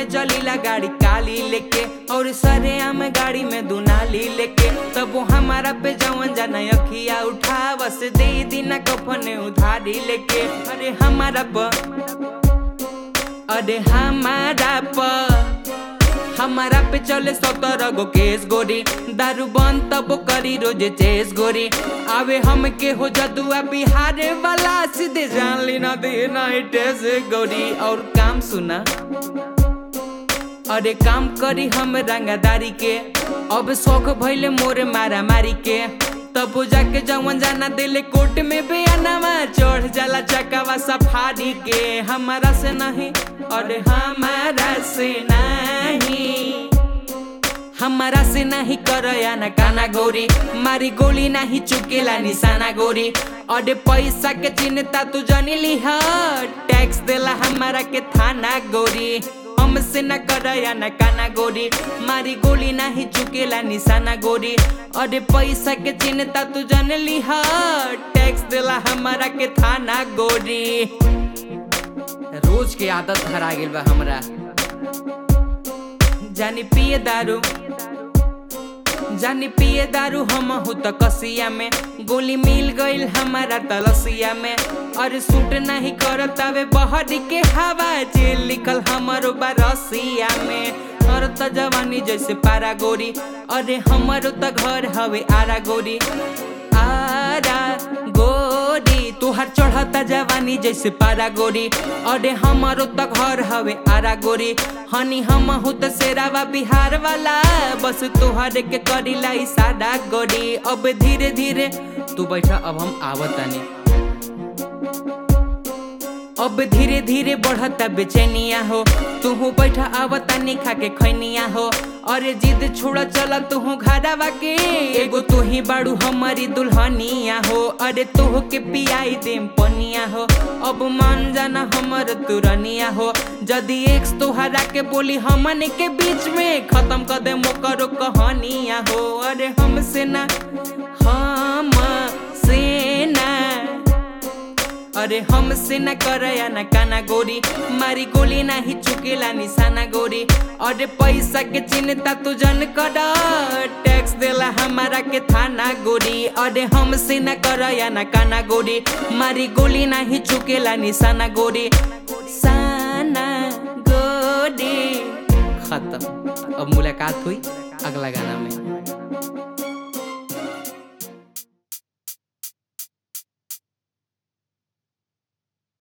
में चलीला गाड़ी काली लेके और सरेआम गाड़ी में दुनाली लेके, तब वो हमारा पे जवन जाना अखिया उठा बस दे दीना कफन उधारी लेके। अरे हमारा पे चले 17 गो केस गोरी, दारू बंद तब करी रोजे चेस गोरी। आवे हम के हो जदुआ बिहार वाला सीधे जान ली ना दे नाइटेस गोरी। और काम सुना, अरे काम करी हम रंगदारी के, अब शौक भइले मोरे मारा मारी के। तब जाके जवन जाना दिले कोर्ट में बयानामा चढ़ जाला चकावा सफारी के। हमारा से नहीं, अरे हमारा से नहीं करया ना काना गोरी, मारी गोली नहीं चुकेला निशाना गोरी। अरे पैसा के चिंता तू जानी लिहा, टैक्स देला हमारा के थाना गोरी। हमसे न करया ना काना गोरी, मारी गोली नहीं चुकेला निशाना गोरी। अरे पैसा के चिंता तू जान लिहा, टैक्स देला हमारा के थाना गोरी। रोज के आदत धरा गेल बा हमरा, जानी पिए दारू हम हूँ त कसिया में, गोली मिल गईल हमारा तलसिया में। और सूट नहीं करत आवे बहरी के हवा, जेल लिखल हमारो बारसिया में। और त जवानी जैसे पारा गोरी, अरे हमारो त घर हवे आरा गोरी। आरा गोरी तुहार चढ़ता जवानी जैसे पारा गोरी, अरे हमारो त घर हवे आरा गोरी। हनी हम हूँ त शेरावा बिहार वाला, बस तुहरे के करीला इशारा गोरी। अब धीरे धीरे तू बैठा, अब हम आवतानी। अब धीरे धीरे बढ़ता बेचैनिया हो, तुहू बैठा आवतानी खा के खैनिया हो। अरे जिद छोड़ा चला तुहू घरवा के, एगो तू ही बाड़ू हमारी दुल्हनिया हो। अरे तुह के पियाई देम पनिया हो, अब मान जाना हमर तुरनिया हो। जदी एक्स तोहरा के बोली हमने के बीच में, खत्म कर दे मोकरो कहानिया हो। अरे हमसे ना, अरे हमसे न करया ना काना गोरी, मारी गोली नहीं चुकेला निशाना गोरी। अरे पैसा के चिंता तू जन कर, टैक्स देला हमारा के थाना गोरी। अरे हमसे न करया ना काना गोरी, मारी गोली नहीं चुकेला निशाना गोरी। साना गोरी खत्म। अब मुलाकात हुई अगला गाना में।